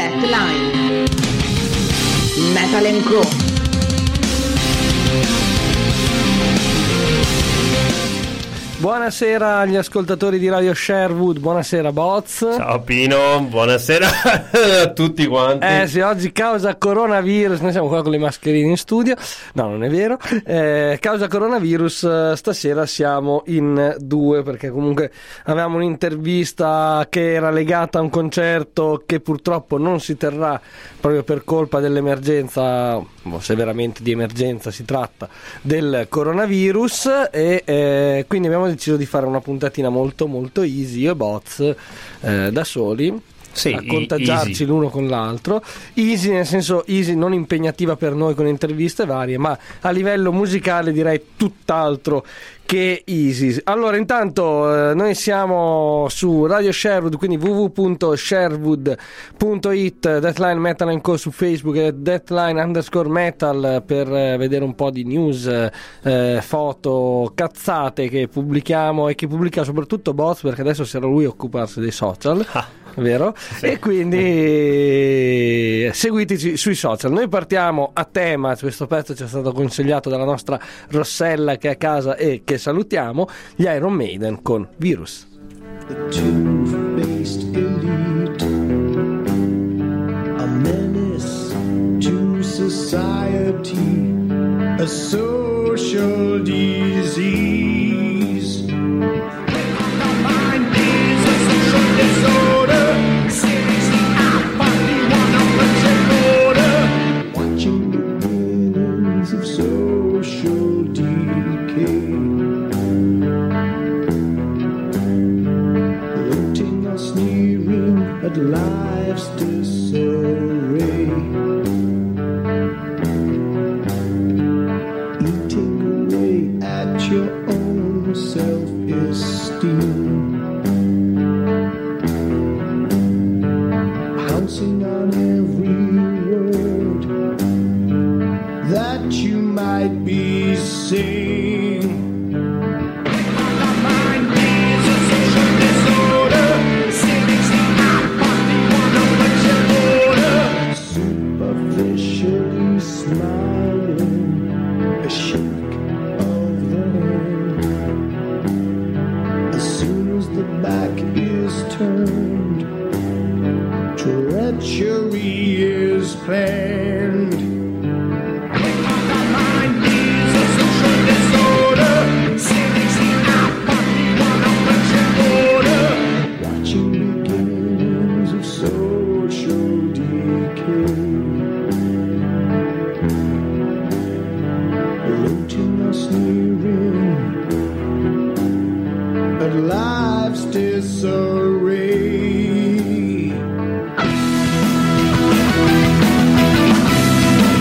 Deathline Metal & Co. Buonasera agli ascoltatori di Radio Sherwood, buonasera Boz. Ciao Pino, buonasera a tutti quanti. Sì, oggi causa coronavirus, noi siamo qua con le mascherine in studio, no non è vero, causa coronavirus stasera siamo in due perché comunque avevamo un'intervista che era legata a un concerto che purtroppo non si terrà proprio per colpa dell'emergenza, se veramente di emergenza si tratta, del coronavirus e quindi abbiamo deciso di fare una puntatina molto molto easy, io e Boz da soli, sì, a contagiarci easy l'uno con l'altro, easy nel senso easy non impegnativa per noi con interviste varie, ma a livello musicale direi tutt'altro che easy. Allora intanto noi siamo su Radio Sherwood, quindi www.sherwood.it, Deathline Metal & Co su Facebook e Deathline_Metal per vedere un po' di news, foto, cazzate che pubblichiamo e che pubblica soprattutto Boz perché adesso sarà lui a occuparsi dei social. Vero? Sì. E quindi seguiteci sui social. Noi partiamo a tema, questo pezzo ci è stato consigliato dalla nostra Rossella che è a casa e che salutiamo, gli Iron Maiden con Virus. The two-faced elite, a menace to society, a social disease. Of social decay, floating or sneering at life's disarray, eating away at your own self-esteem, pouncing on every word that you might be saying. The mind is a social disorder, seriously our body wanna put your order. Superficially smiling, a shake of the hand. As soon as the back is turned, treachery is planned. Life's disarray.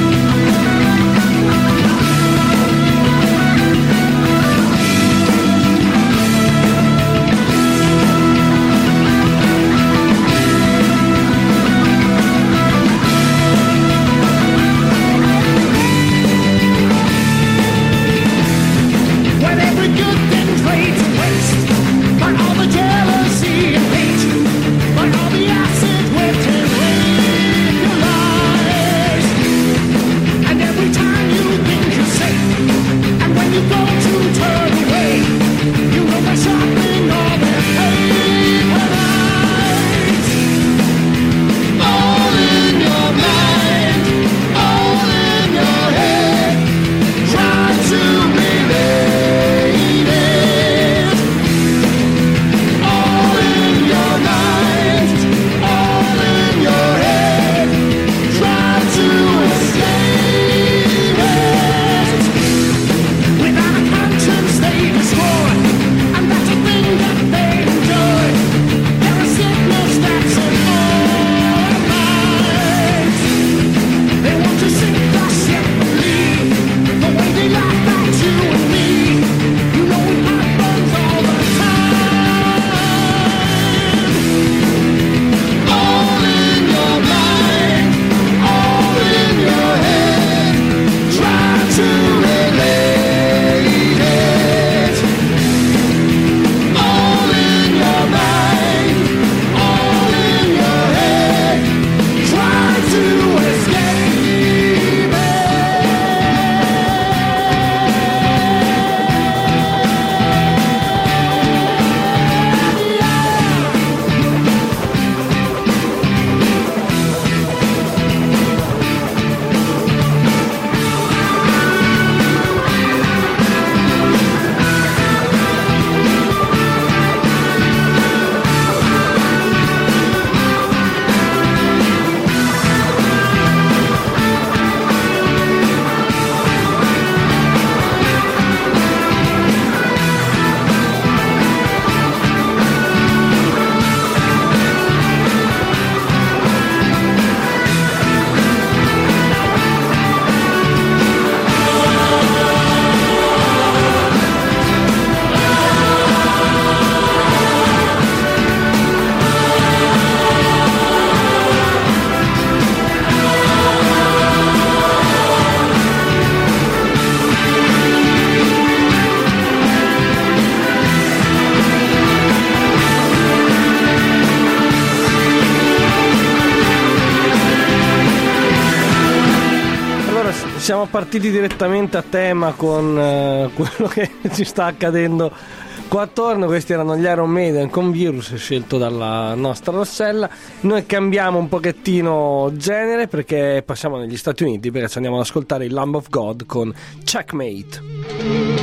siamo partiti direttamente a tema con quello che ci sta accadendo qua attorno. Questi erano gli Iron Maiden con Virus, scelto dalla nostra Rossella. Noi cambiamo un pochettino genere perché passiamo negli Stati Uniti, perché ci andiamo ad ascoltare il Lamb of God con Checkmate.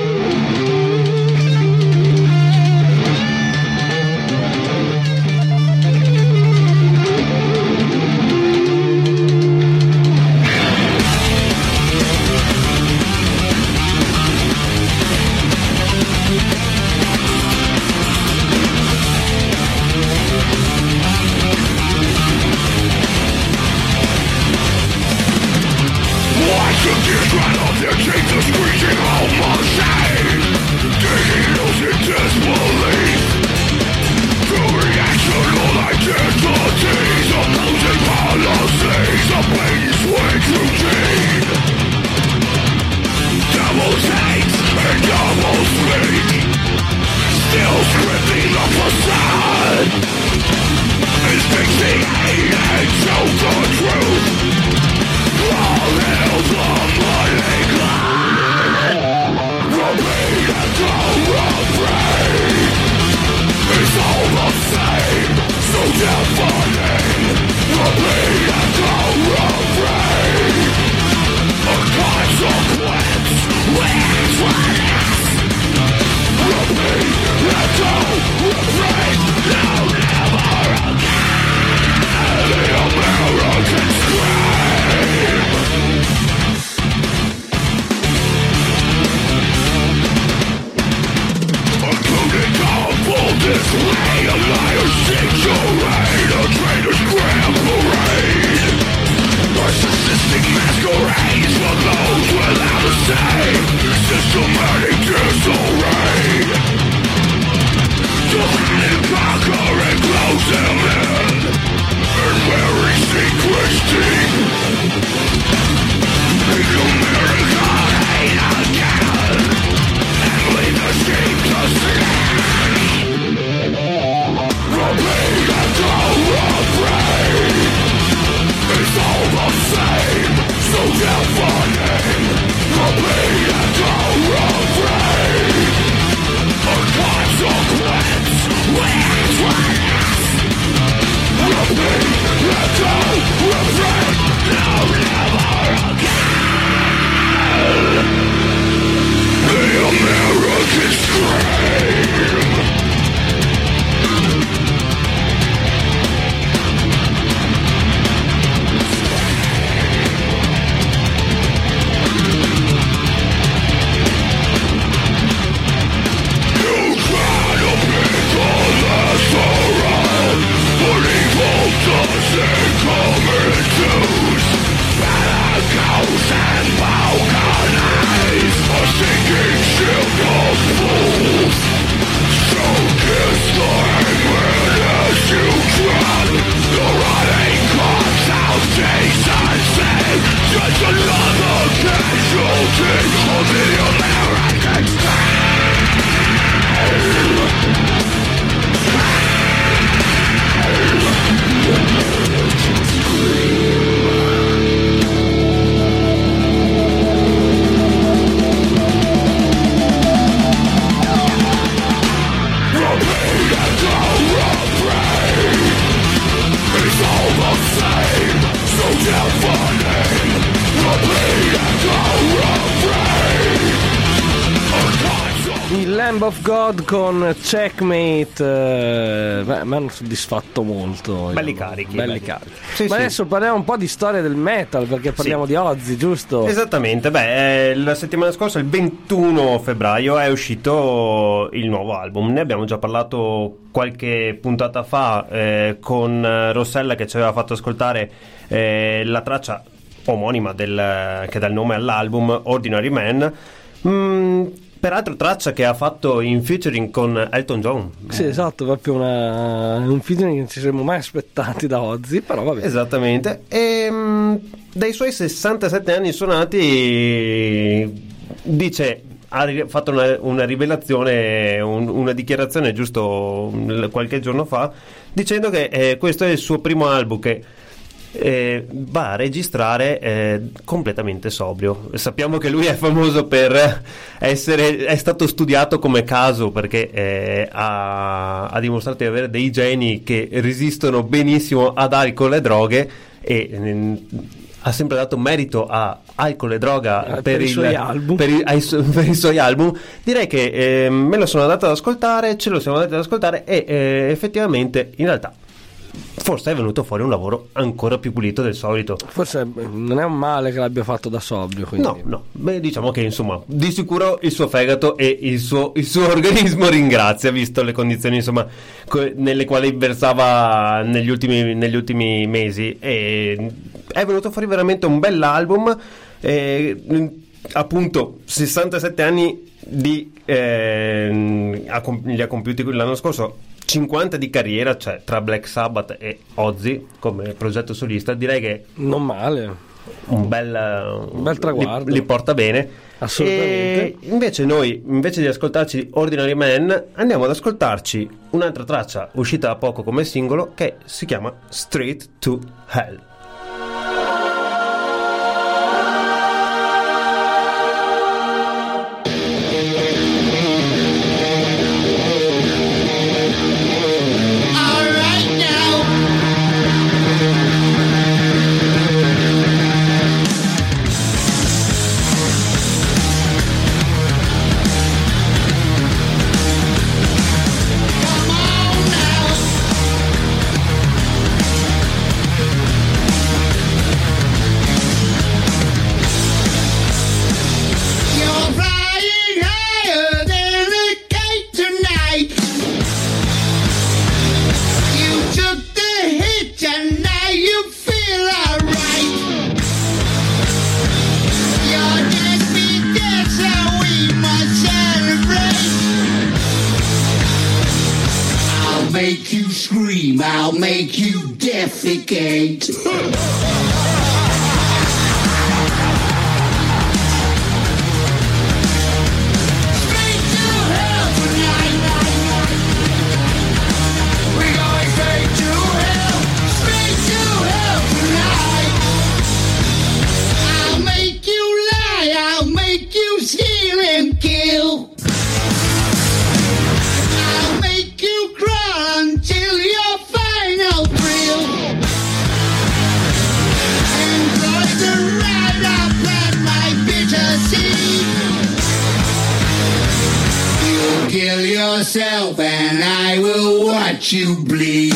Lamb of God con Checkmate, mi hanno soddisfatto molto. Belli carichi. Sì, ma adesso parliamo un po' di storia del metal, perché parliamo di Ozzy, giusto? Esattamente. La settimana scorsa, il 21 febbraio, è uscito il nuovo album. Ne abbiamo già parlato qualche puntata fa con Rossella, che ci aveva fatto ascoltare la traccia omonima che dà il nome all'album, Ordinary Man. Peraltro traccia che ha fatto in featuring con Elton John. Sì, esatto, proprio un featuring che non ci saremmo mai aspettati da Ozzy, però vabbè. Esattamente. E dai suoi 67 anni suonati, dice, ha fatto una rivelazione, una dichiarazione giusto qualche giorno fa, dicendo che questo è il suo primo album, che va a registrare completamente sobrio. Sappiamo che lui è famoso per è stato studiato come caso, perché ha dimostrato di avere dei geni che resistono benissimo ad alcol e droghe, e ha sempre dato merito a alcol e droga per i suoi album. per i suoi album. Direi che me lo sono andato ad ascoltare, ce lo siamo andati ad ascoltare, e effettivamente in realtà forse è venuto fuori un lavoro ancora più pulito del solito. Forse non è un male che l'abbia fatto da sobrio, quindi. No, beh, diciamo che insomma di sicuro il suo fegato e il suo organismo ringrazia, visto le condizioni insomma nelle quali versava negli ultimi mesi, e è venuto fuori veramente un bell'album. Appunto 67 anni li ha compiuti l'anno scorso, 50 di carriera, cioè tra Black Sabbath e Ozzy come progetto solista. Direi che non male, un bel traguardo, li porta bene, assolutamente. E invece noi, invece di ascoltarci Ordinary Man, andiamo ad ascoltarci un'altra traccia uscita da poco come singolo, che si chiama Straight to Hell. Make you scream, I'll make you defecate. Kill yourself and I will watch you bleed.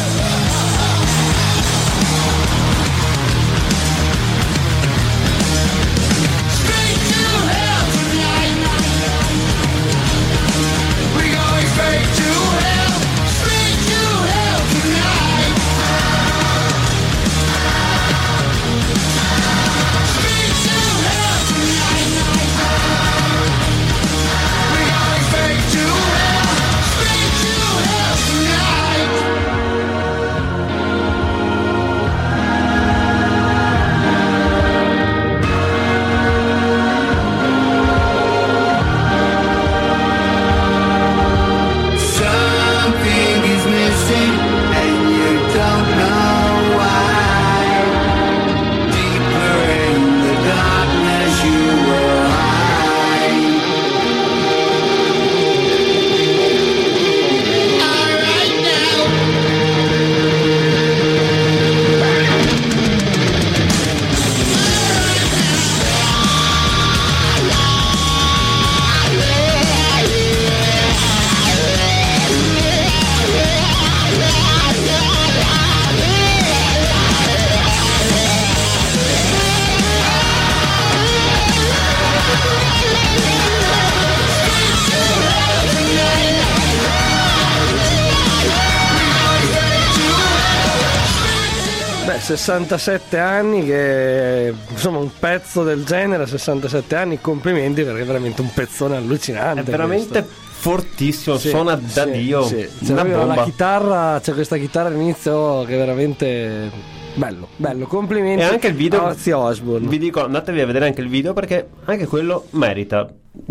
Beh, 67 anni, che insomma un pezzo del genere a 67 anni, complimenti, perché è veramente un pezzone allucinante. È veramente questo. Fortissimo, Sì, suona da sì, Dio, sì. una bomba. La chitarra, c'è questa chitarra all'inizio che è veramente bello, complimenti. E anche il video, a Ozzy Osbourne. vi dico, andatevi a vedere anche il video, perché anche quello merita.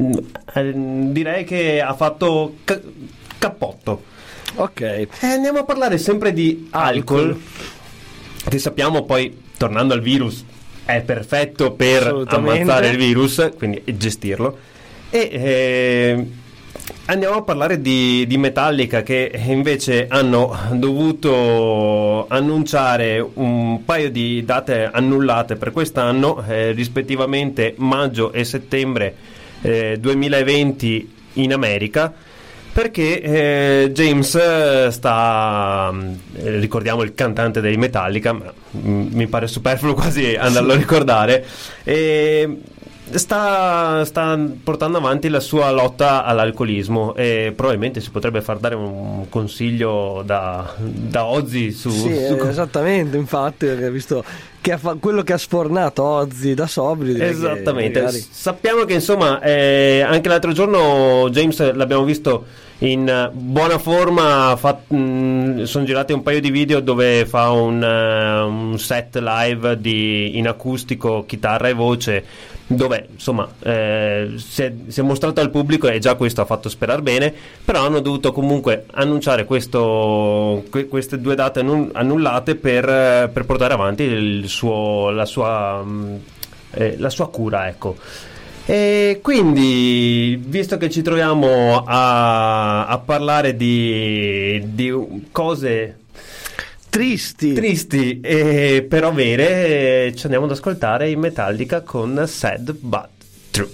Direi che ha fatto cappotto. Ok. Andiamo a parlare sempre di alcol. che sappiamo poi, tornando al virus, è perfetto per Assolutamente. ammazzare il virus, quindi gestirlo. E andiamo a parlare di Metallica, che invece hanno dovuto annunciare un paio di date annullate per quest'anno, rispettivamente maggio e settembre 2020 in America, perché James sta, ricordiamo il cantante dei Metallica, ma mi pare superfluo quasi andarlo a ricordare, sta portando avanti la sua lotta all'alcolismo, e probabilmente si potrebbe far dare un consiglio da Ozzy su esattamente, infatti, perché visto che quello che ha sfornato Ozzy da sobrio, direi esattamente, magari... sappiamo che insomma anche l'altro giorno James l'abbiamo visto in buona forma, sono girati un paio di video dove fa un set live in acustico, chitarra e voce, dove insomma si è mostrato al pubblico, e già questo ha fatto sperare bene. Però hanno dovuto comunque annunciare queste due date annullate per portare avanti la sua cura, ecco. E quindi, visto che ci troviamo a parlare di cose tristi però vere, ci andiamo ad ascoltare i Metallica con Sad But True.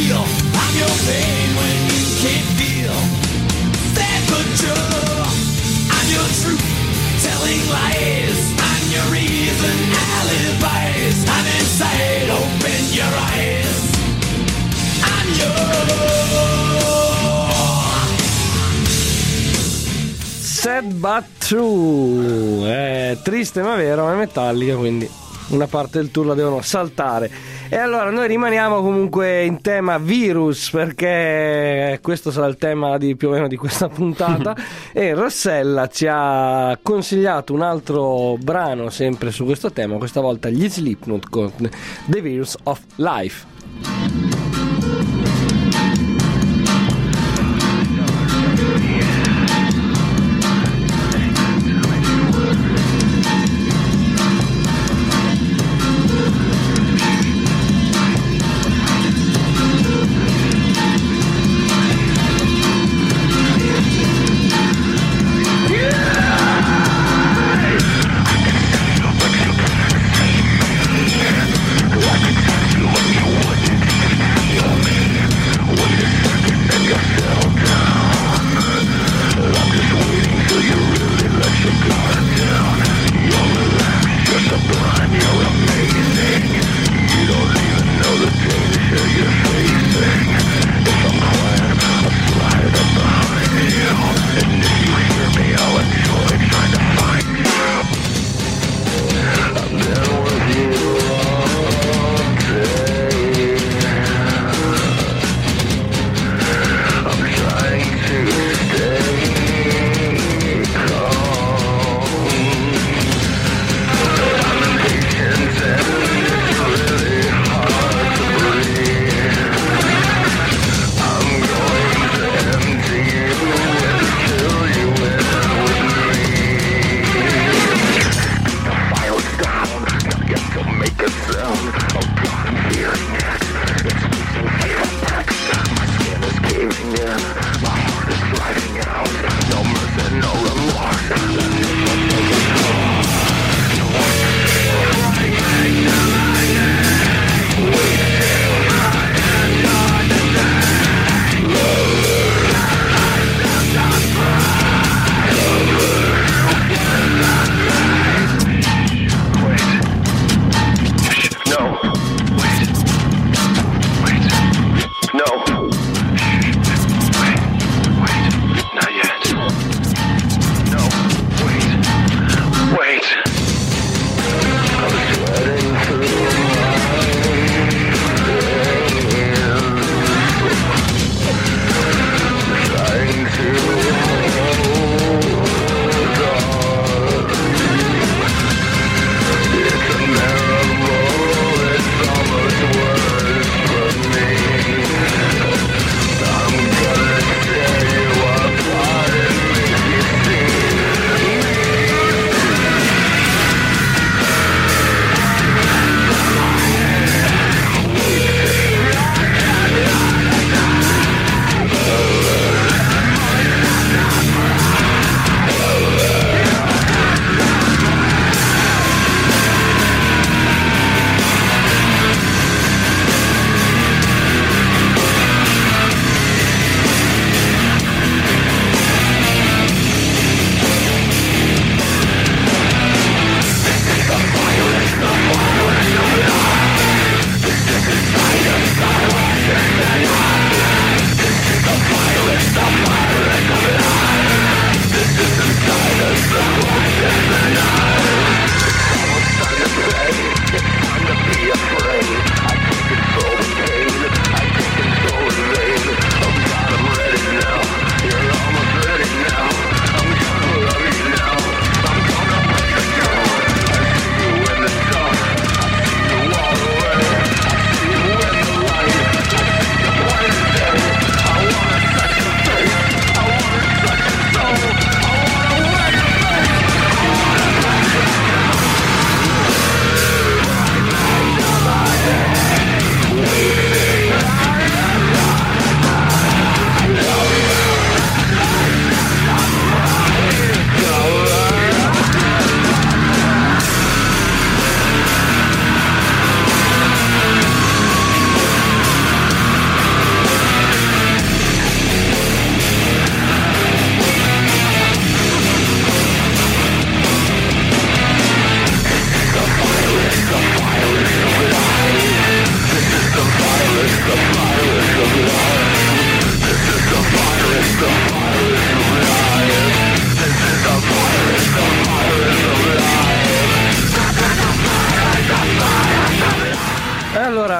real. I'm your pain when you can't feel. Stand control. I'm your truth, telling lies. I'm your reason, alibis. I'm inside, open your eyes. I'm Sad but true. È triste ma vero, è Metallica, quindi una parte del tour la devono saltare. E allora noi rimaniamo comunque in tema virus, perché questo sarà il tema di più o meno di questa puntata. E Rossella ci ha consigliato un altro brano sempre su questo tema, questa volta gli Slipknot con The Virus of Life. your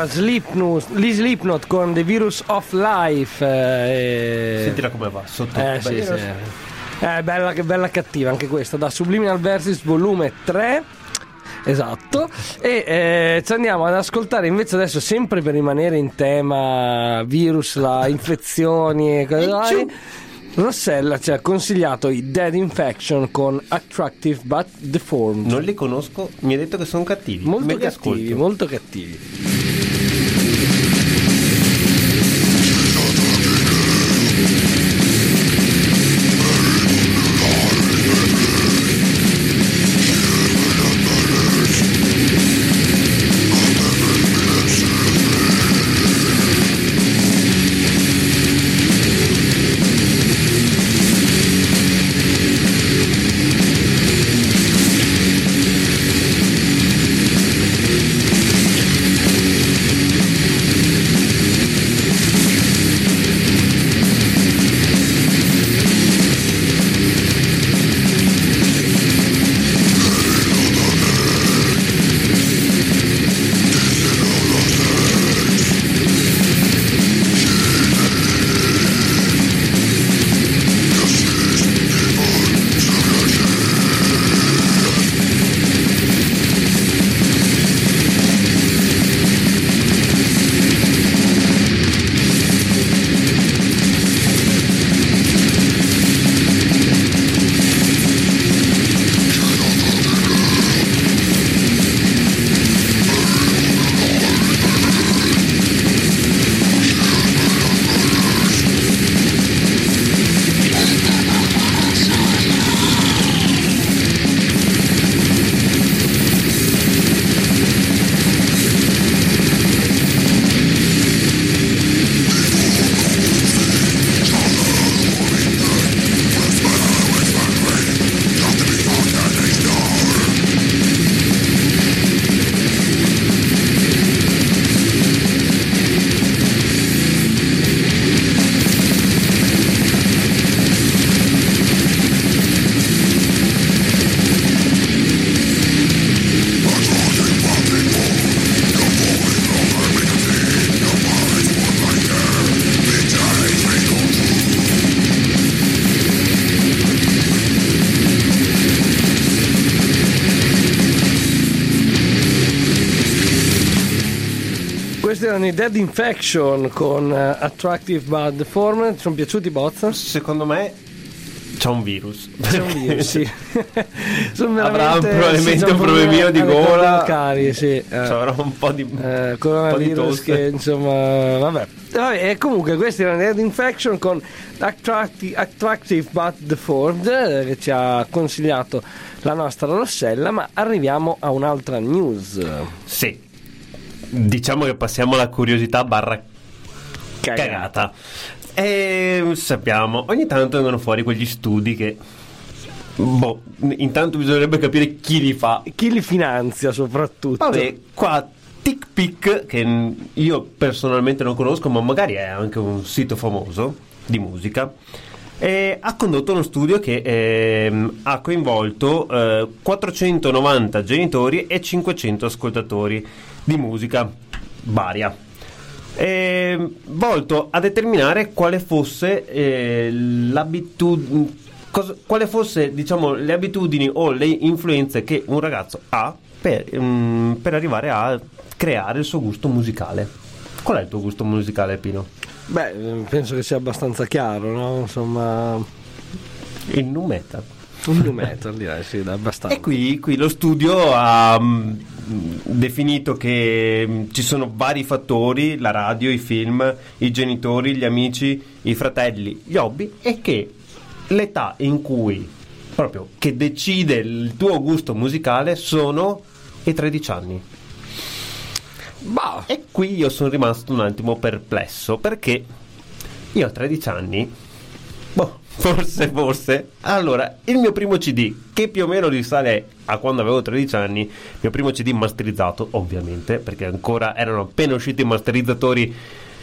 era gli Slipknot con The Virus of Life. Sentila come va sotto. Sì, sì. Bella cattiva anche questa, da Subliminal Versus volume 3. Esatto. E ci andiamo ad ascoltare invece adesso, sempre per rimanere in tema virus, infezioni e cose varie. Rossella ci ha consigliato i Dead Infection con Attractive But Deformed. Non li conosco, mi ha detto che sono cattivi. Molto cattivi, molto cattivi. Questi erano i Dead Infection con Attractive But Deformed. Ti sono piaciuti, Bozza? Secondo me c'è un virus. C'è un virus, sì. Avrà probabilmente un problemino di gola. Cari, sì. Avrà un po' di coronavirus che insomma vabbè. E comunque questi erano i Dead Infection con Attractive But Deformed, che ci ha consigliato la nostra Rossella. Ma arriviamo a un'altra news. Sì, diciamo che passiamo alla curiosità barra cagata. E sappiamo, ogni tanto vengono fuori quegli studi che intanto bisognerebbe capire chi li fa, chi li finanzia soprattutto. Vabbè, qua TickPick, che io personalmente non conosco, ma magari è anche un sito famoso di musica, ha condotto uno studio che ha coinvolto 490 genitori e 500 ascoltatori di musica varia, volto a determinare quale fosse quale fosse, diciamo, le abitudini o le influenze che un ragazzo ha per arrivare a creare il suo gusto musicale. Qual è il tuo gusto musicale, Pino? Beh, penso che sia abbastanza chiaro, no? Insomma, il nu metal. Un nu metal, direi, sì, abbastanza. E qui lo studio ha definito che ci sono vari fattori: la radio, i film, i genitori, gli amici, i fratelli, gli hobby, e che l'età in cui proprio che decide il tuo gusto musicale sono i 13 anni. Bah. E qui io sono rimasto un attimo perplesso, perché io a 13 anni forse allora il mio primo CD, che più o meno risale a quando avevo 13 anni, il mio primo CD masterizzato, ovviamente, perché ancora erano appena usciti i masterizzatori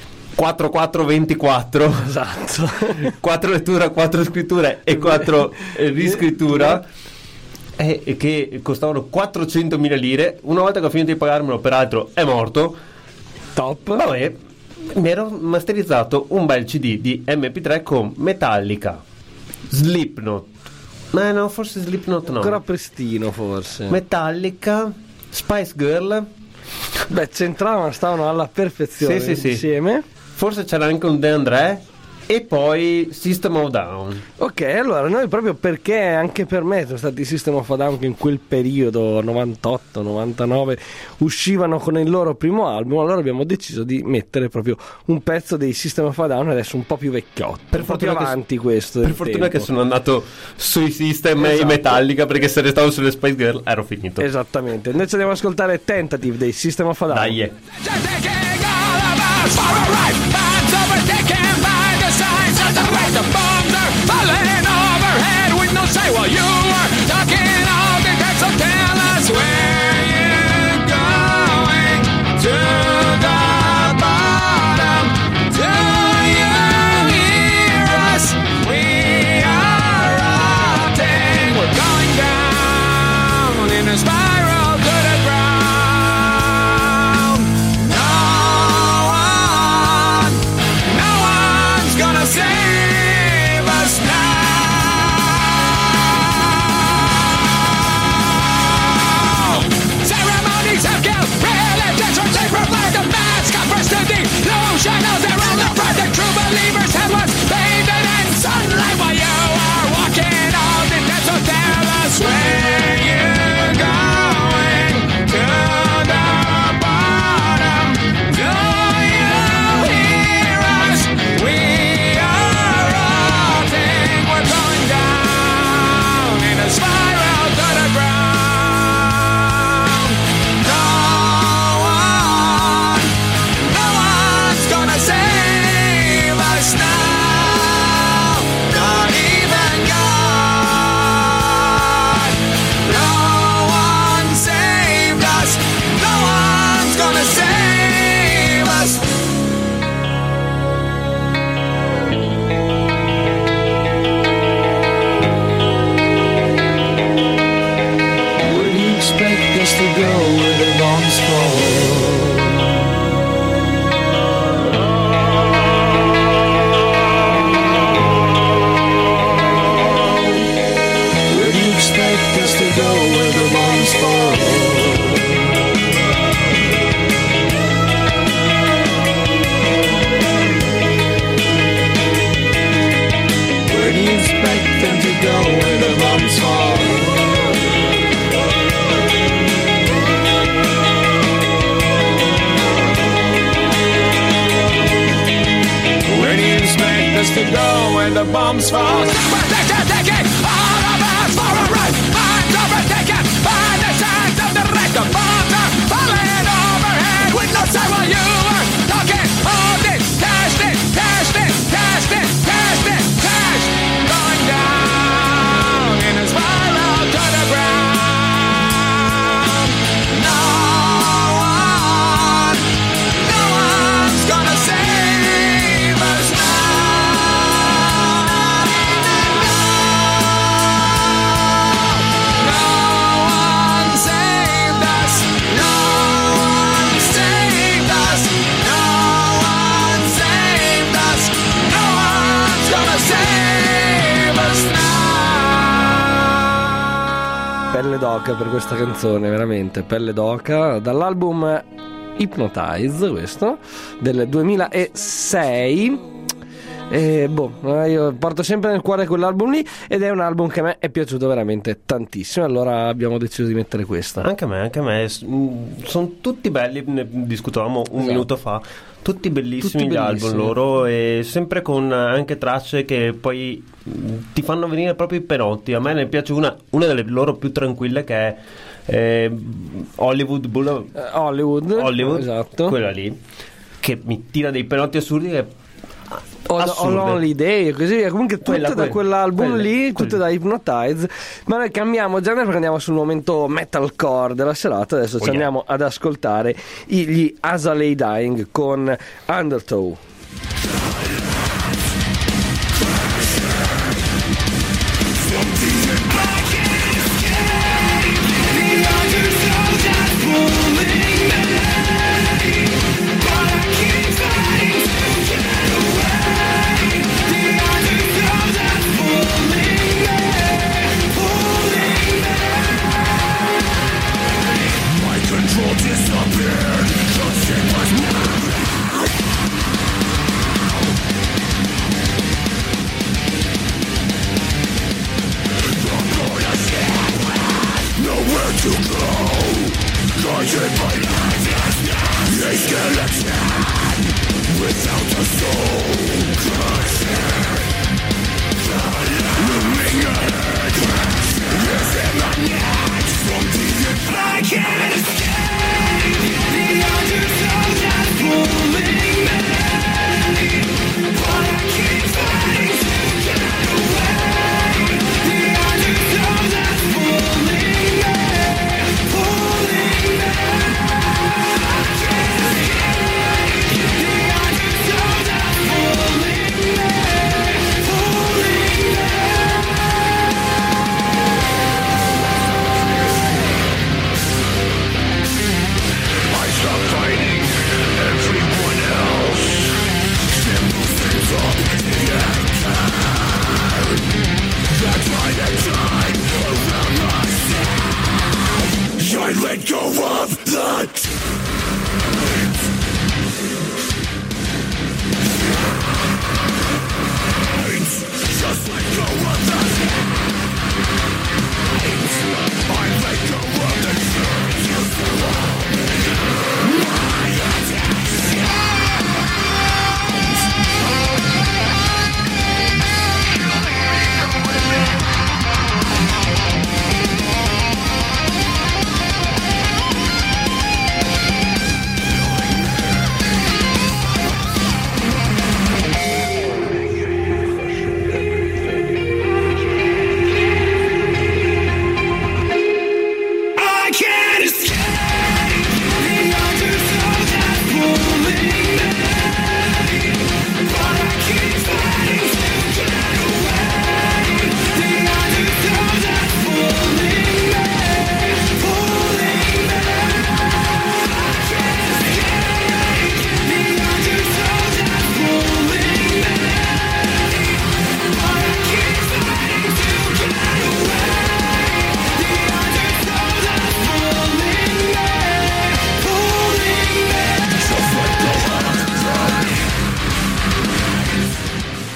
4424, esatto, 4 lettura, 4 scrittura e 4 riscrittura, e che costavano 400.000 lire. Una volta che ho finito di pagarmelo, peraltro, è morto. Top. Vabbè, mi ero masterizzato un bel CD di MP3 con Metallica, Slipknot, ma no, forse Slipknot no, Ancora pristino forse. Metallica, Spice Girl. Beh, c'entravano, stavano alla perfezione Sì. insieme. Forse c'era anche un De André e poi System of a Down. Ok, allora noi proprio perché anche per me sono stati System of a Down che in quel periodo 98-99 uscivano con il loro primo album, allora abbiamo deciso di mettere proprio un pezzo dei System of a Down adesso un po' più vecchiotto, Per un po' più fortuna che avanti questo Per del fortuna tempo. che sono andato sui System e Esatto. i Metallica, perché se restavo sulle Spice Girl ero finito. Esattamente, invece andiamo ad ascoltare Tentative dei System of a Down. Dai. Taking all of us for a ride. Minds overtaken by the signs of the right. The bombs are falling overhead with no say. While you are talking all the time, so tell us where you're going. To the bottom. Do you hear us? We are rotting. We're going down in a spiral to the ground. No one's gonna save us now. Ceremonies have killed, religions are safe, provide the mask of first to the illusion of their own pride. The true believers have was bathed in sunlight while you are walking all the time. So tell us where you're going. To the bottom. Do you hear us? We are rotting. We're going down in a spiral to the ground. No one's gonna save us now. Not even God. No one saved us. No one's gonna save us. Where do you expect us to go where the bombs fall? Where do you expect us to go where the bombs fall? Where do you expect them to go where the bombs fall? Where do you expect us to go when the bombs fall? Taking all of us for a ride. Minds overtaken by the signs of the right. The bombs are falling overhead with no say while you are talking. Hold it, test it, test it, test it, test it, test. Going down in a spiral to the ground. No one's gonna save us now. No one saved us. No one saved us. No one saved us. No one's gonna save us now. Pelle d'oca per questa canzone, veramente pelle d'oca, dall'album Hypnotize, questo del 2006. E io porto sempre nel cuore quell'album lì ed è un album che a me è piaciuto veramente tantissimo, allora abbiamo deciso di mettere questa. Anche a me. Sono tutti belli, ne discutevamo un minuto fa. Tutti bellissimi Tutti gli bellissimi. album loro, e sempre con anche tracce che poi ti fanno venire proprio i penotti. A me ne piace una delle loro più tranquille, che è Hollywood, Hollywood, esatto. quella lì, che mi tira dei penotti assurdi che Ho Lonely Day, così via. Comunque tutte da quell'album lì, tutte da Hypnotize. Ma noi cambiamo genere perché andiamo sul momento metalcore della serata. Adesso ci andiamo ad ascoltare gli Azalea Dying con Undertow. The undertow that's pulling me, but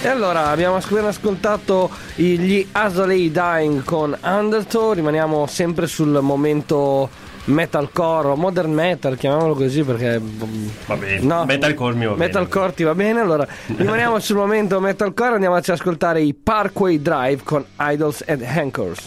E allora abbiamo appena ascoltato gli Azalea Dying con Undertow. Rimaniamo sempre sul momento metalcore o modern metal, chiamiamolo così perché Va bene, no, metalcore mi va bene. metalcore ti va bene. Allora rimaniamo sul momento metalcore, andiamoci ad ascoltare i Parkway Drive con Idols and Anchors.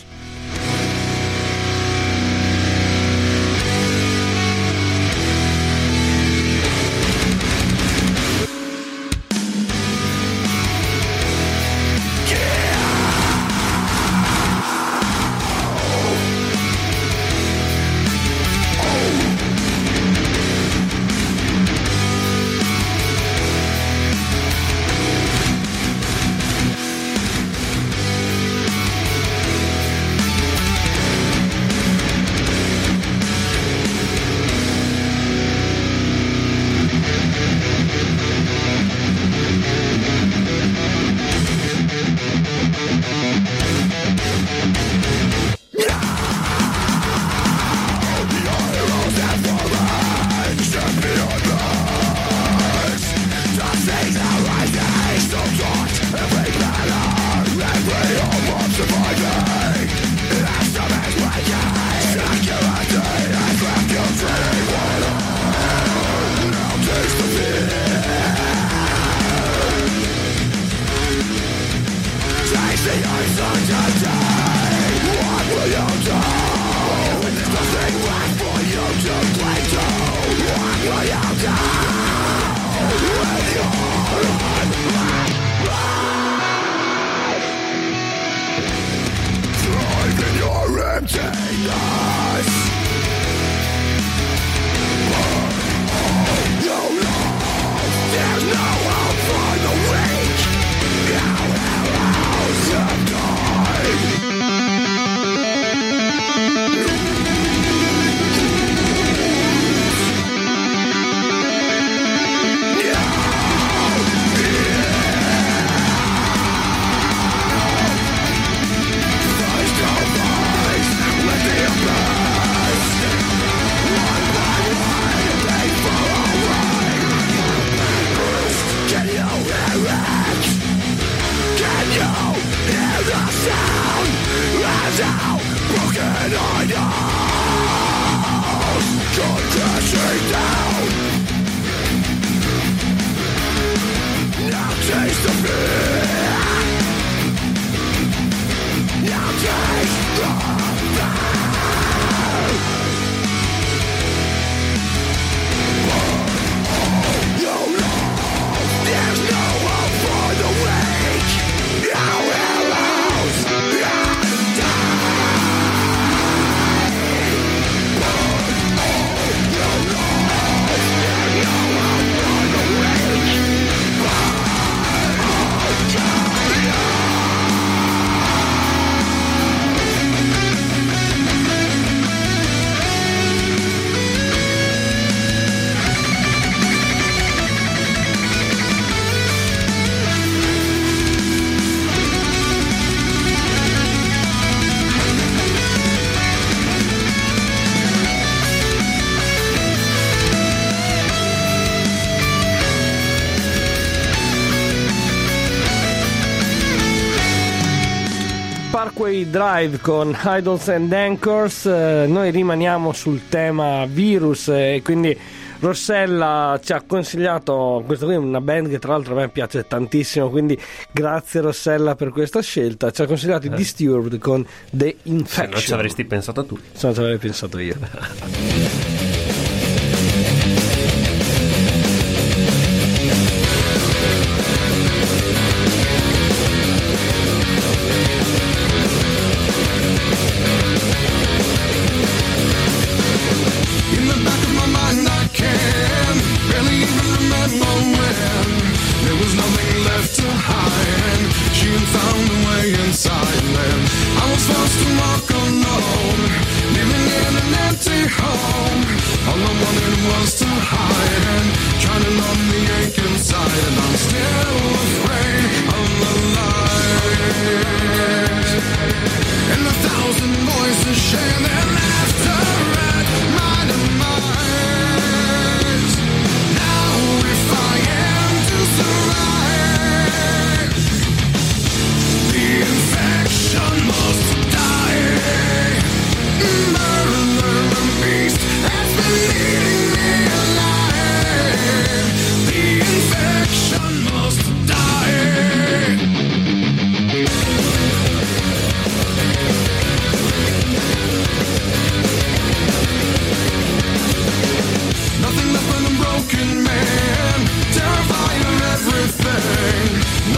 Parkway Drive con Idols and Anchors. Noi rimaniamo sul tema virus e quindi Rossella ci ha consigliato, questa qui è una band che tra l'altro a me piace tantissimo, quindi grazie Rossella per questa scelta. Ci ha consigliato i Disturbed con The Infection. Se non ci avresti pensato tu. Se non ci avrei pensato io.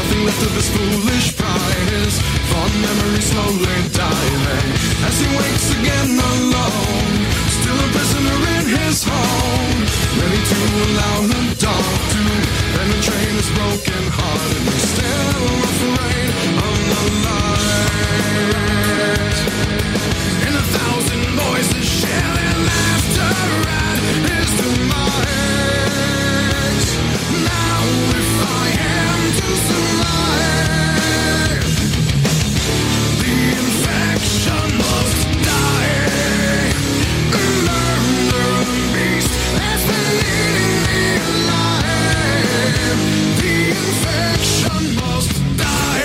nothing left of his foolish pride. His fond memory slowly dying as he wakes again alone, still a prisoner in his home, ready to allow the dark to penetrate his broken heart, and he's still afraid of the light. In 1,000 voices shouting laughter at his demise. Now if I am to survive, the infection must die. Murder the beast that's been eating me alive. The infection must die.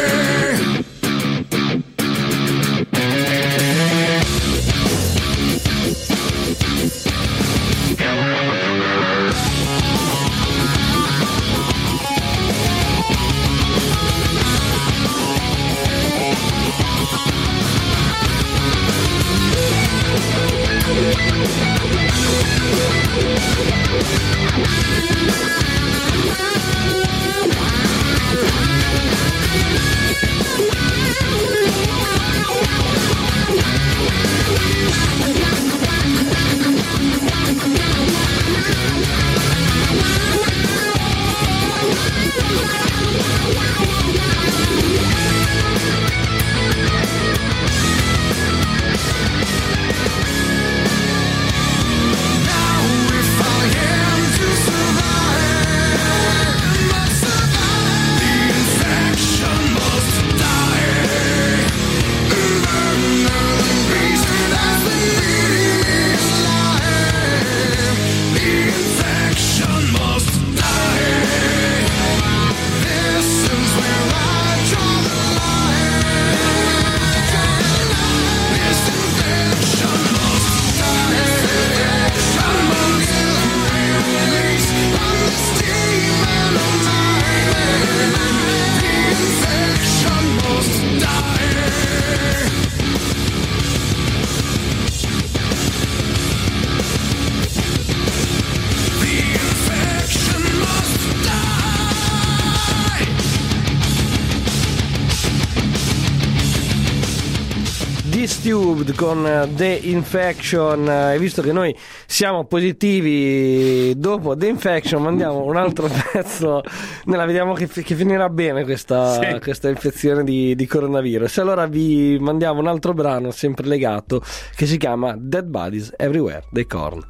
Disturbed con The Infection. E visto che noi siamo positivi, dopo The Infection mandiamo un altro pezzo, vediamo che finirà bene questa infezione di coronavirus. Allora vi mandiamo un altro brano sempre legato, che si chiama Dead Bodies Everywhere dei Korn.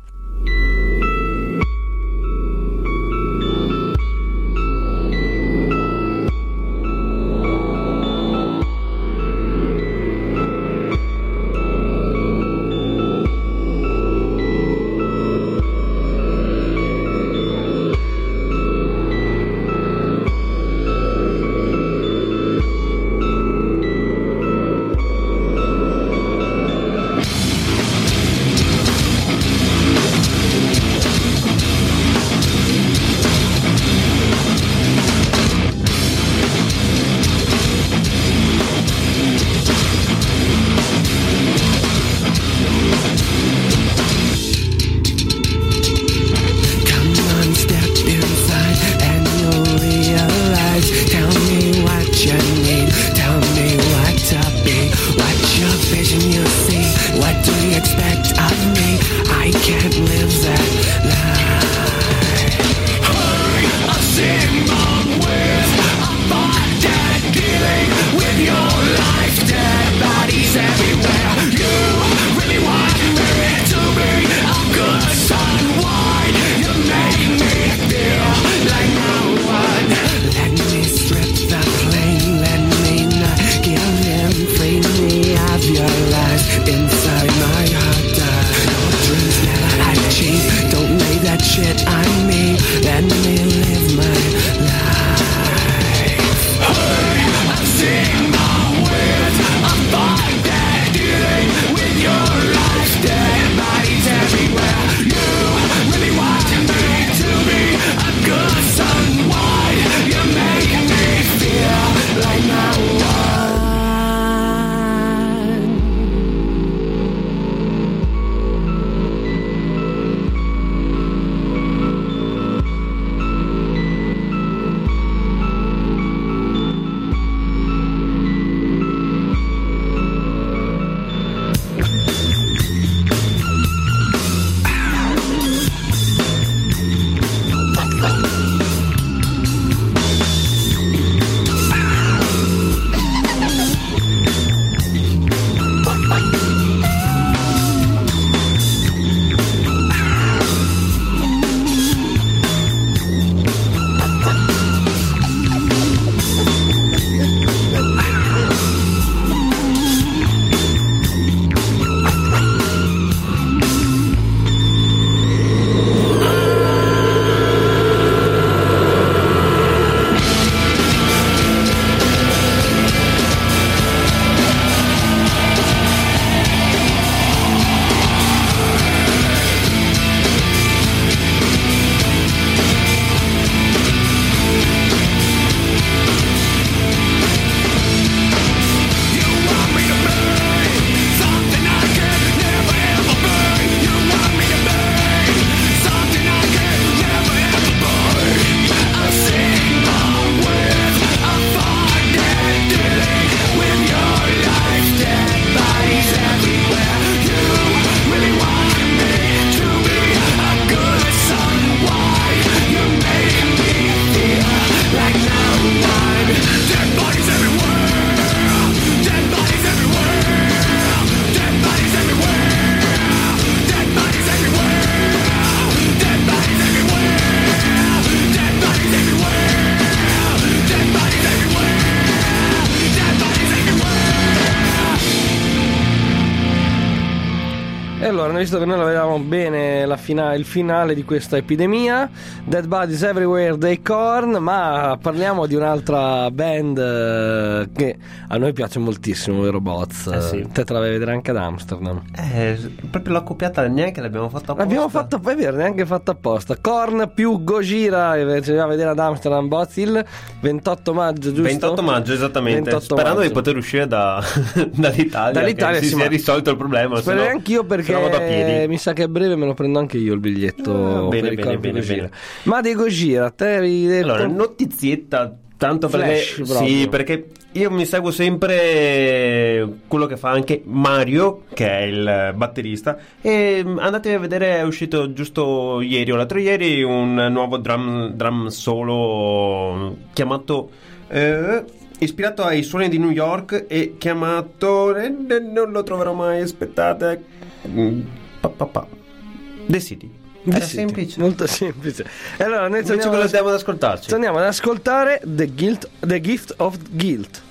Allora, visto che noi la vedevamo bene il finale di questa epidemia, Dead Bodies Everywhere dei Korn, ma parliamo di un'altra band che a noi piace moltissimo, vero Boz? Sì. Te la vai a vedere anche ad Amsterdam. Proprio l'ho copiata, neanche l'abbiamo fatta apposta. L'abbiamo fatta, è vero, neanche fatta apposta. Korn più Gojira, ci andiamo a vedere ad Amsterdam, Boz, il 28 maggio, giusto? 28 maggio, esattamente. 28 Sperando maggio. di poter uscire dall'Italia, Dall'Italia che si ma sia risolto il problema. spero sennò anch'io, perché saremo da piedi. mi sa che a breve me lo prendo anche io il biglietto Bene, per i bene, Korn più bene, Gojira. bene. Ma di Gojira, te avevi detto... Allora, notizietta, tanto Flash, perché proprio. sì, perché io mi seguo sempre quello che fa anche Mario, che è il batterista, e andatevi a vedere, è uscito giusto ieri o l'altro ieri un nuovo drum solo chiamato ispirato ai suoni di New York e chiamato non lo troverò mai, aspettate, The City. È Sì, semplice. molto semplice. E allora noi ci Invece andiamo, quello andiamo ad ascoltarci. ci andiamo ad ascoltare The Gift of Guilt.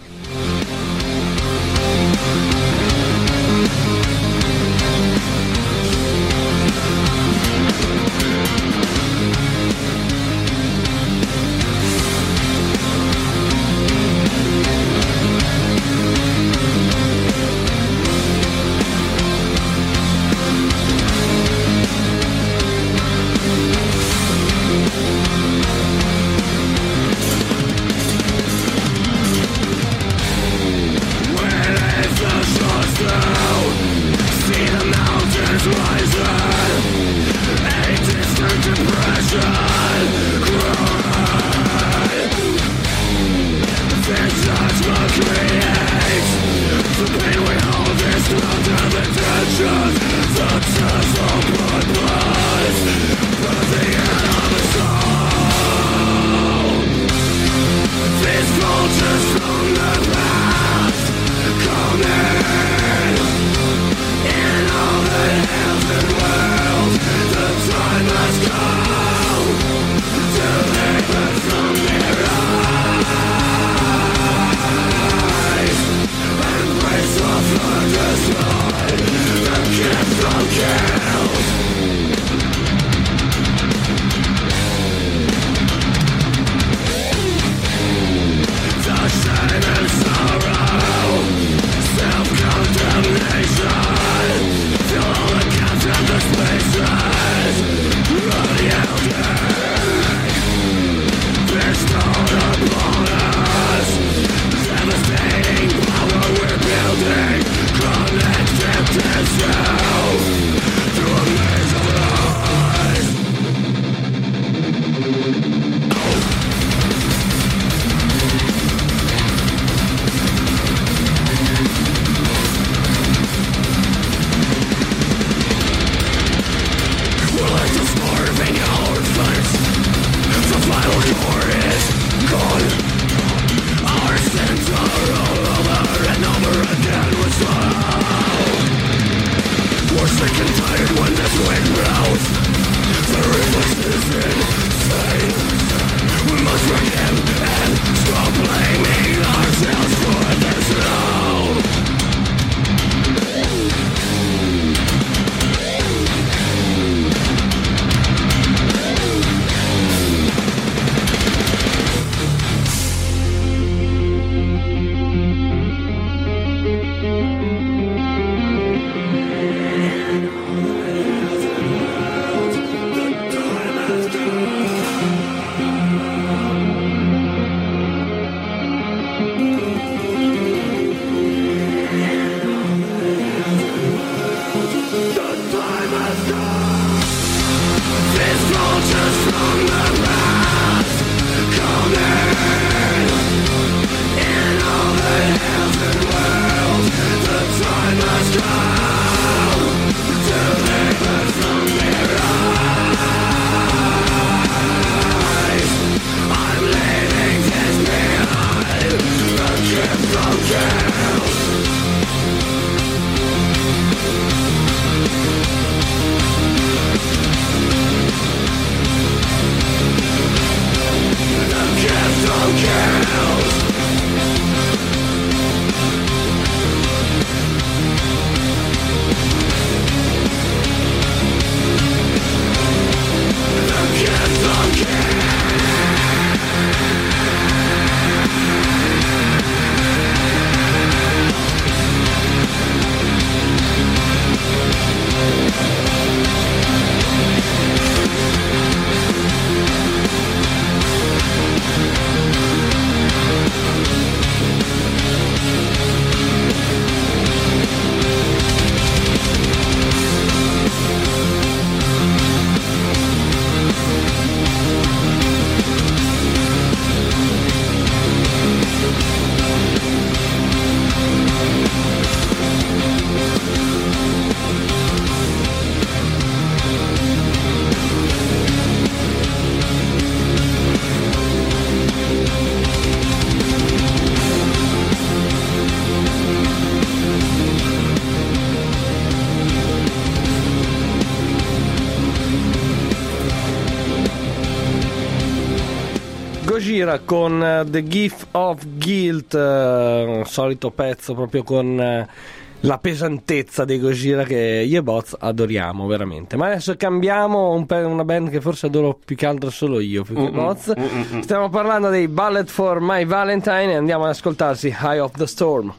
Gojira con The Gift of Guilt, un solito pezzo proprio con la pesantezza dei Gojira che io e Boz adoriamo veramente. Ma adesso cambiamo una band che forse adoro più che altro solo io, più che Boz. Stiamo parlando dei Bullet for My Valentine e andiamo ad ascoltarsi Eye of the Storm.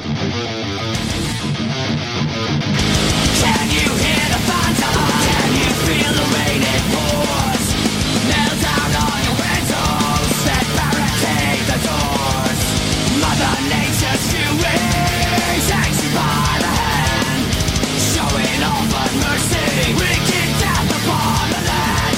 Can you hear the thunder? Can you feel the rain it pours? Nail down all your windows and barricade the doors. Mother Nature's fury takes you by the hand, showing all but mercy, wreaking death upon the land.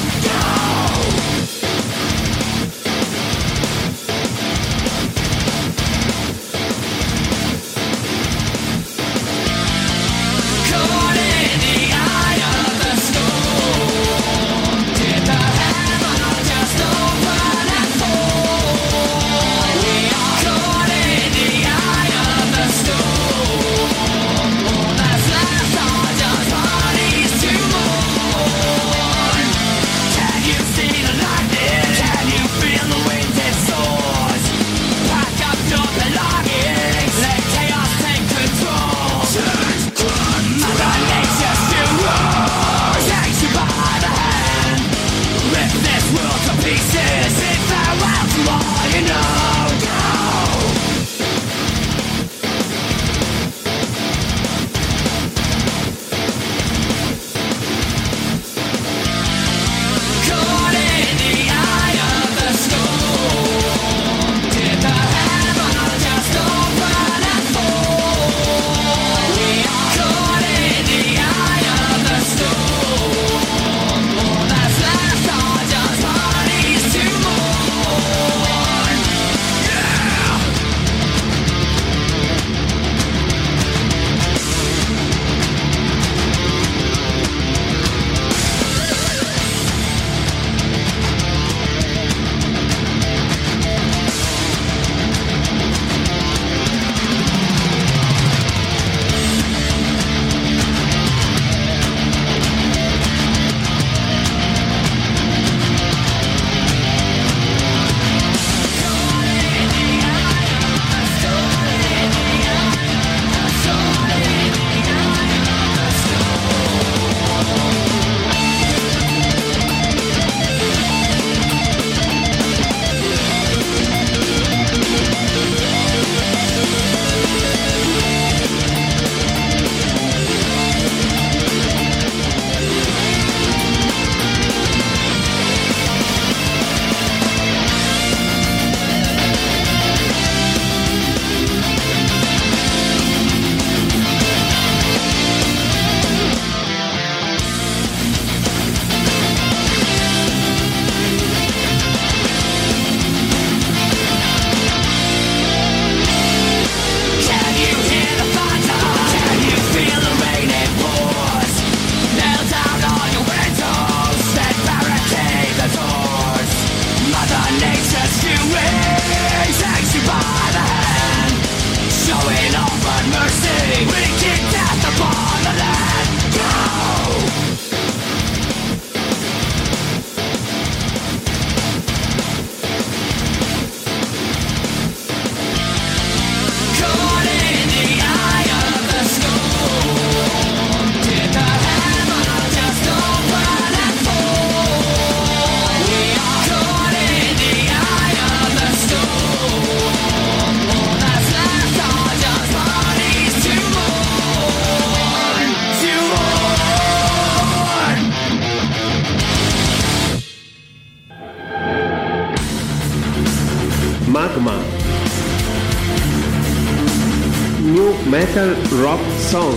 Caught in the eye of the storm, did the heaven just open and fall? We are caught in the eye of the storm. All that's left are just bodies to mourn. Can you see the lightning? Can you feel the wind it soars? Pack up your belongings, let chaos take control. Mother Nature's fury takes you by the hand, rip this world to pieces, say farewell to all you know. Caught in the eye of the storm, did the heaven just open and fall? We are caught in the eye of the storm. All that's left are just bodies to mourn. Yeah. Can you hear the thunder? Can you feel the rain it pours? Nail down all your windows and barricade the doors. Mother Nature's fury takes you by the hand, showing all but mercy, wreaking death upon the land. Go! Caught in the eye of the storm, did the heaven just open and fall? We are caught in the eye of the storm. All that's left are just bodies to mourn, to mourn. Magma, New Metal Rock Song.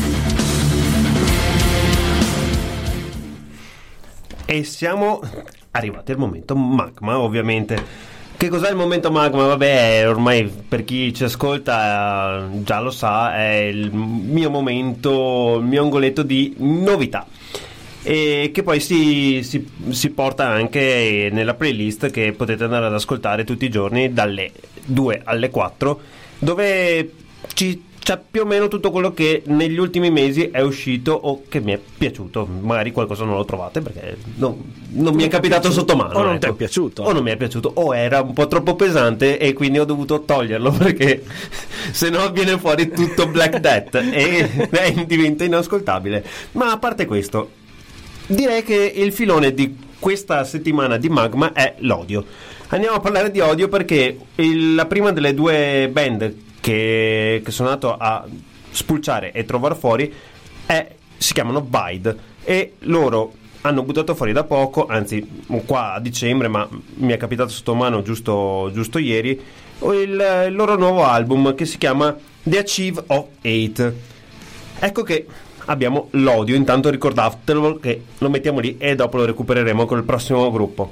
E siamo arrivati al momento Magma, ovviamente. Che cos'è il momento Magma? Vabbè, ormai per chi ci ascolta già lo sa, è il mio momento, il mio angoletto di novità. E che poi si porta anche nella playlist che potete andare ad ascoltare tutti i giorni dalle 2 alle 4, dove ci Cioè, più o meno tutto quello che negli ultimi mesi è uscito o che mi è piaciuto. Magari qualcosa non lo trovate perché non mi è capitato sotto mano. O non ti è piaciuto. O non mi è piaciuto, o era un po' troppo pesante e quindi ho dovuto toglierlo perché se no viene fuori tutto Black Death e diventa inascoltabile. Ma a parte questo, direi che il filone di questa settimana di Magma è l'odio. Andiamo a parlare di odio perché la prima delle due band che sono andato a spulciare e trovare fuori si chiamano Vide, e loro hanno buttato fuori da poco, anzi qua a dicembre, ma mi è capitato sotto mano giusto ieri, il loro nuovo album che si chiama The Achieve of Hate. Ecco che abbiamo l'odio, intanto ricordatelo che lo mettiamo lì e dopo lo recupereremo con il prossimo gruppo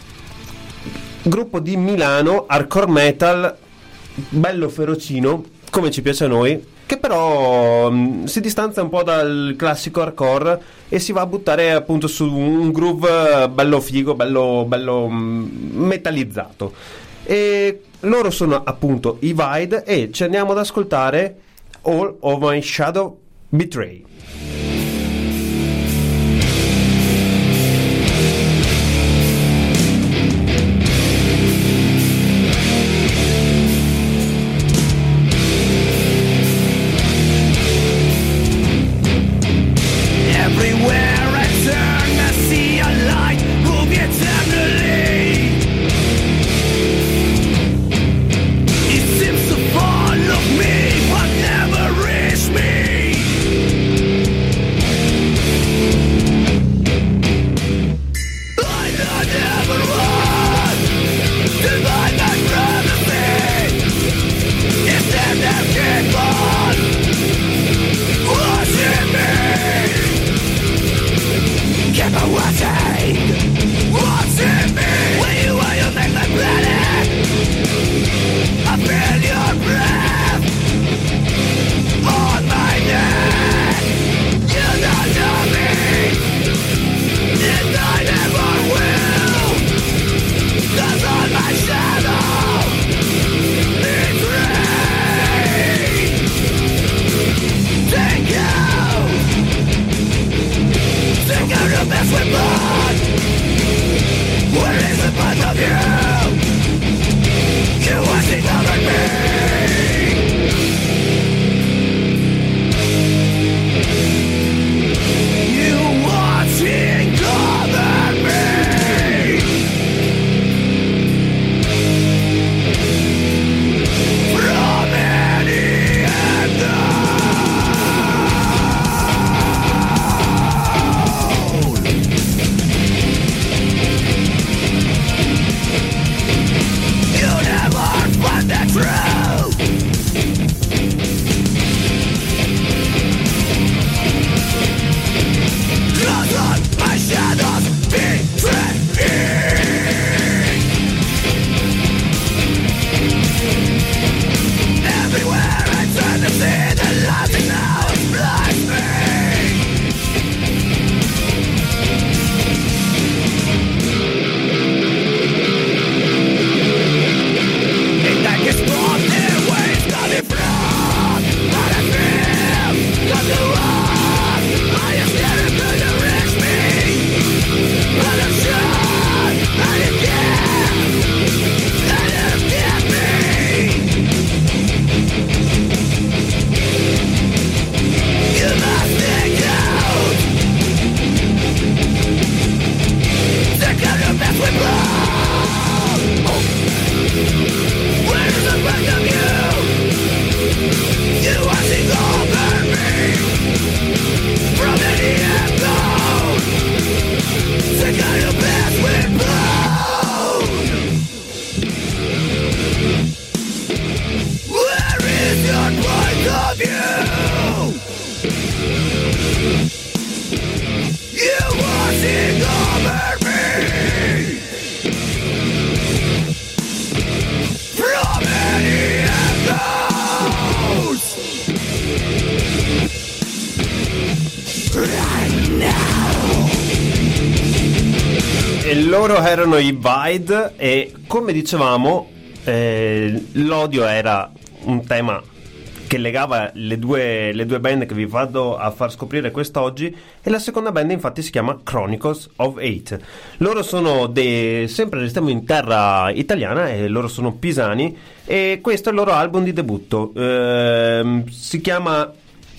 di Milano, hardcore metal, bello ferocino come ci piace a noi, che però si distanza un po' dal classico hardcore e si va a buttare appunto su un groove bello figo, bello metallizzato. E loro sono appunto i Vide e ci andiamo ad ascoltare All of My Shadow Betray. Loro erano i Vide e come dicevamo l'odio era un tema che legava le due band che vi vado a far scoprire quest'oggi, e la seconda band infatti si chiama Chronicles of Hate. Loro sono sempre restiamo in terra italiana, e loro sono pisani, e questo è il loro album di debutto. Si chiama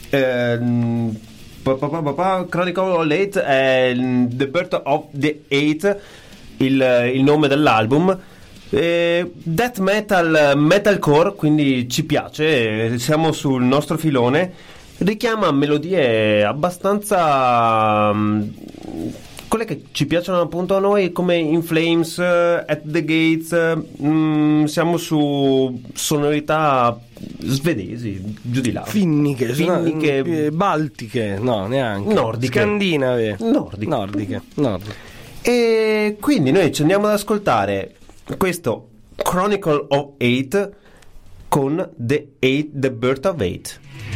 Chronicle of Hate, è The Birth of the Hate il nome dell'album. Death metal, metalcore, quindi ci piace, siamo sul nostro filone. Richiama melodie abbastanza quelle che ci piacciono appunto a noi, come In Flames, At the Gates. Siamo su sonorità svedesi, giù di là, finniche, baltiche, no, neanche nordiche, scandinave, nordiche. E quindi noi ci andiamo ad ascoltare questo Chronicle of Hate con The Birth of Hate.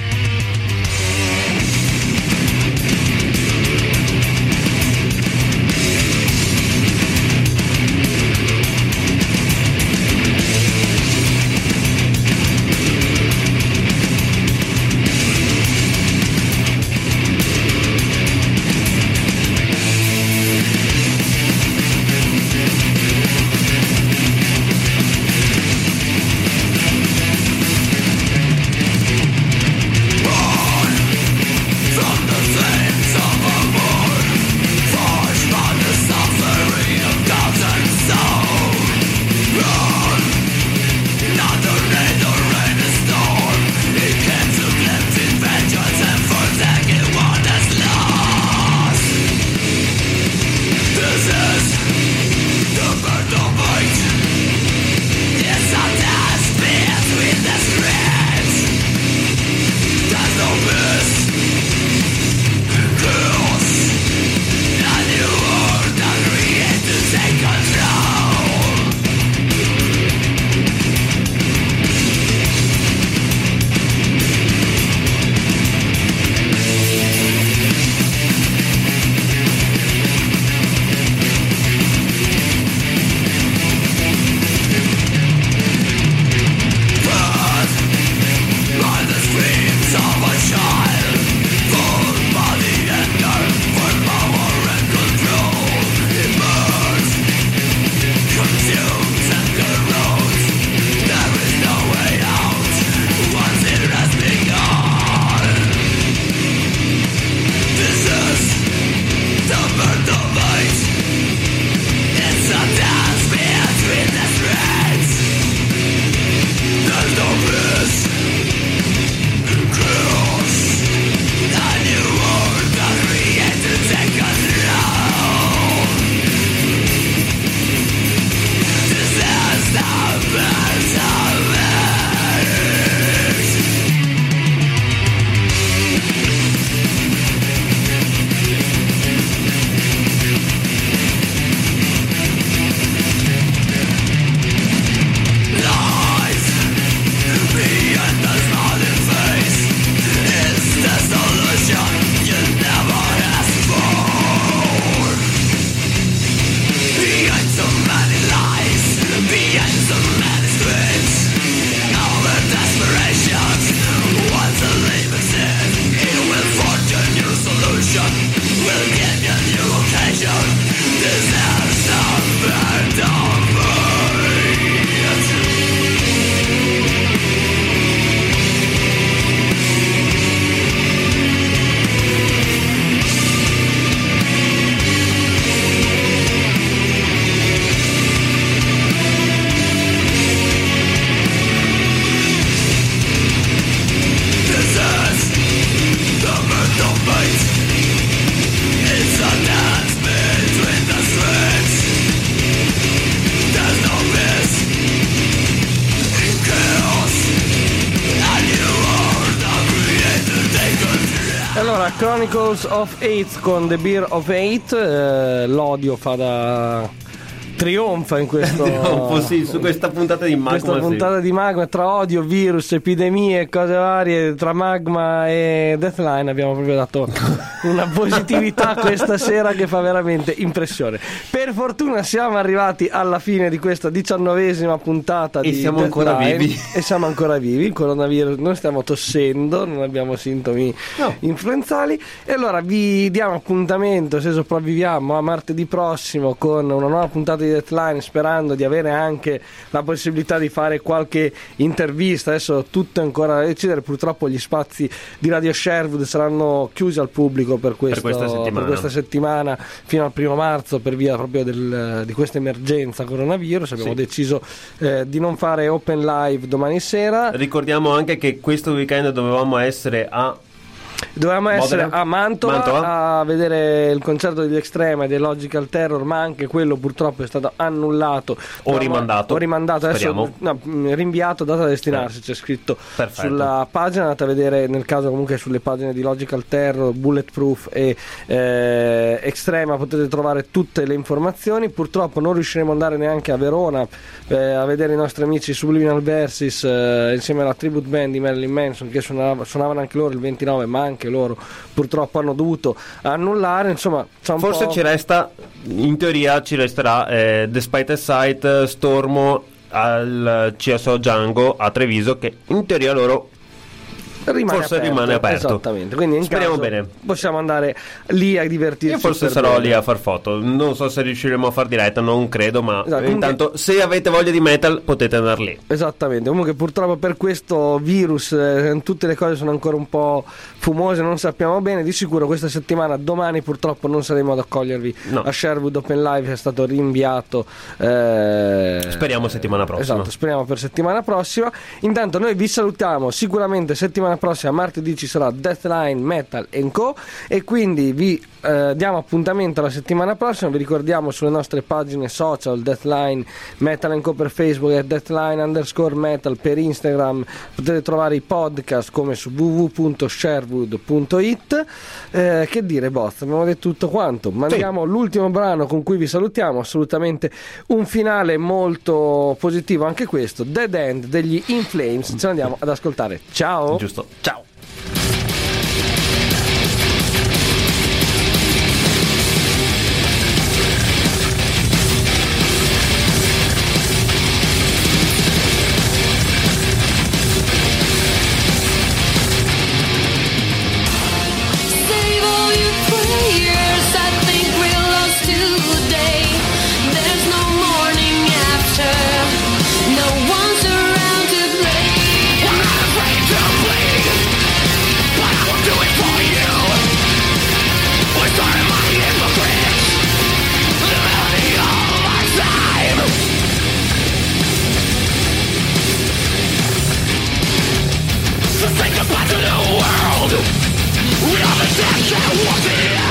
Allora, Chronicles of Hate con The Beer of Hate. L'odio fa trionfa in questo sì, su questa puntata di Magma. Questa puntata di Magma, tra odio, virus, epidemie, cose varie, tra Magma e Deathline abbiamo proprio dato una positività questa sera che fa veramente impressione. Per fortuna siamo arrivati alla fine di questa 19ª puntata e di siamo Deathline, ancora vivi. e siamo ancora vivi. Il coronavirus, non stiamo tossendo, non abbiamo sintomi influenzali, e allora vi diamo appuntamento, se sopravviviamo, a martedì prossimo con una nuova puntata di Deathline, sperando di avere anche la possibilità di fare qualche intervista. Adesso tutto è ancora da decidere, purtroppo gli spazi di Radio Sherwood saranno chiusi al pubblico per questa settimana fino al 1 marzo per via proprio di questa emergenza coronavirus. Abbiamo deciso di non fare open live domani sera. Ricordiamo anche che questo weekend dovevamo essere a Mantova a vedere il concerto degli Extrema e dei Logical Terror, ma anche quello purtroppo è stato annullato o rimandato adesso, rinviato, data da destinarsi, c'è scritto sulla pagina. Andate a vedere, nel caso comunque sulle pagine di Logical Terror, Bulletproof e Extrema potete trovare tutte le informazioni. Purtroppo non riusciremo ad andare neanche a Verona a vedere i nostri amici Subliminal Versus insieme alla tribute band di Marilyn Manson, che suonavano anche loro il 29, ma anche loro purtroppo hanno dovuto annullare. Insomma, forse ci resta, in teoria ci resterà The Spider Site, Stormo al CSO Django a Treviso, che in teoria loro rimane aperto. Esattamente, quindi in speriamo caso bene, possiamo andare lì a divertirci. Io forse sarò lì a far foto, non so se riusciremo a far diretta, non credo, ma intanto se avete voglia di metal potete andare lì. Esattamente, comunque purtroppo per questo virus tutte le cose sono ancora un po' fumose, non sappiamo bene. Di sicuro questa settimana, domani purtroppo non saremo ad accogliervi a Sherwood Open Live, è stato rinviato, speriamo settimana prossima. Esatto, speriamo per settimana prossima. Intanto noi vi salutiamo, sicuramente settimana prossima martedì ci sarà Deathline Metal & Co, e quindi vi diamo appuntamento la settimana prossima. Vi ricordiamo sulle nostre pagine social Deathline Metal & Co per Facebook e Deathline_Metal per Instagram. Potete trovare i podcast come su www.sherwood.it. Che dire, boss, abbiamo detto tutto quanto. Mandiamo l'ultimo brano con cui vi salutiamo, assolutamente un finale molto positivo anche questo, Dead End degli In Flames. Ce l'andiamo ad ascoltare. Ciao. Giusto. Ciao. Think about the new world. We are the dead that walks in.